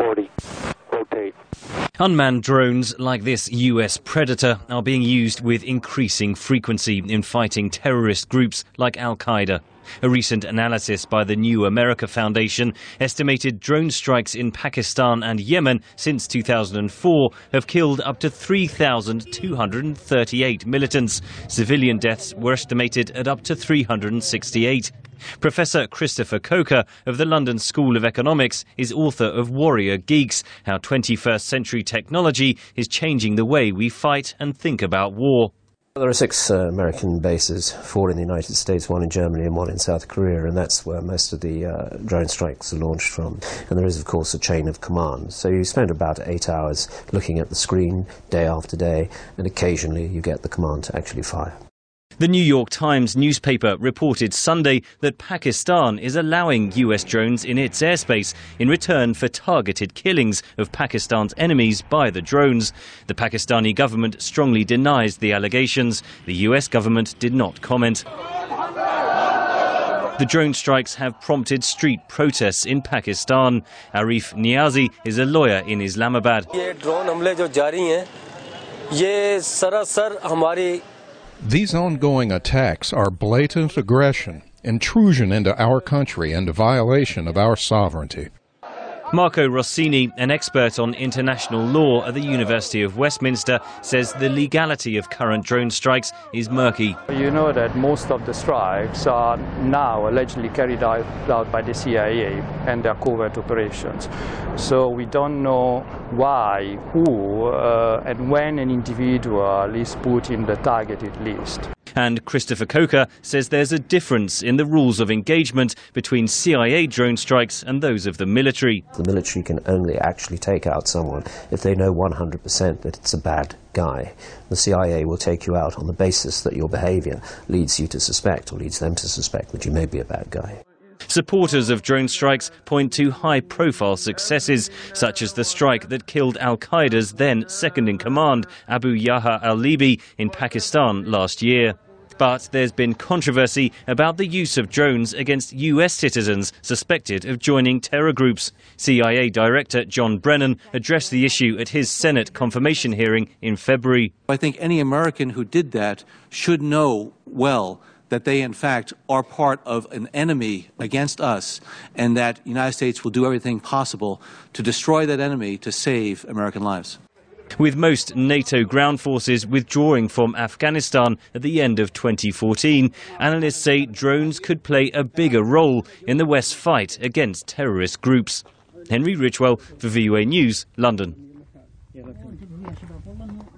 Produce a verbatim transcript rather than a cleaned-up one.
forty, rotate. Unmanned drones like this U S Predator are being used with increasing frequency in fighting terrorist groups like Al-Qaeda. A recent analysis by the New America Foundation estimated drone strikes in Pakistan and Yemen since two thousand four have killed up to three thousand two hundred thirty-eight militants. Civilian deaths were estimated at up to three hundred sixty-eight. Professor Christopher Coker of the London School of Economics is author of Warrior Geeks, How twenty-first Century Technology is Changing the Way We Fight and Think About War. There are six uh, American bases, four in the United States, one in Germany and one in South Korea, and that's where most of the uh, drone strikes are launched from. And there is, of course, a chain of command. So you spend about eight hours looking at the screen day after day, and occasionally you get the command to actually fire. The New York Times newspaper reported Sunday that Pakistan is allowing U S drones in its airspace in return for targeted killings of Pakistan's enemies by the drones. The Pakistani government strongly denies the allegations. The U S government did not comment. The drone strikes have prompted street protests in Pakistan. Arif Niazi is a lawyer in Islamabad. These ongoing attacks are blatant aggression, intrusion into our country, and a violation of our sovereignty. Marco Rossini, an expert on international law at the University of Westminster, says the legality of current drone strikes is murky. You know that most of the strikes are now allegedly carried out, out by the C I A and their covert operations. So we don't know why, who, uh, and when an individual is put in the targeted list. And Christopher Coker says there's a difference in the rules of engagement between C I A drone strikes and those of the military. The military can only actually take out someone if they know one hundred percent that it's a bad guy. The C I A will take you out on the basis that your behavior leads you to suspect, or leads them to suspect, that you may be a bad guy. Supporters of drone strikes point to high-profile successes, such as the strike that killed Al-Qaeda's then second-in-command, Abu Yahya al-Libi, in Pakistan last year. But there's been controversy about the use of drones against U S citizens suspected of joining terror groups. C I A Director John Brennan addressed the issue at his Senate confirmation hearing in February. I think any American who did that should know well that they, in fact, are part of an enemy against us, and that the United States will do everything possible to destroy that enemy to save American lives. With most NATO ground forces withdrawing from Afghanistan at the end of twenty fourteen, analysts say drones could play a bigger role in the West's fight against terrorist groups. Henry Richwell for V O A News, London.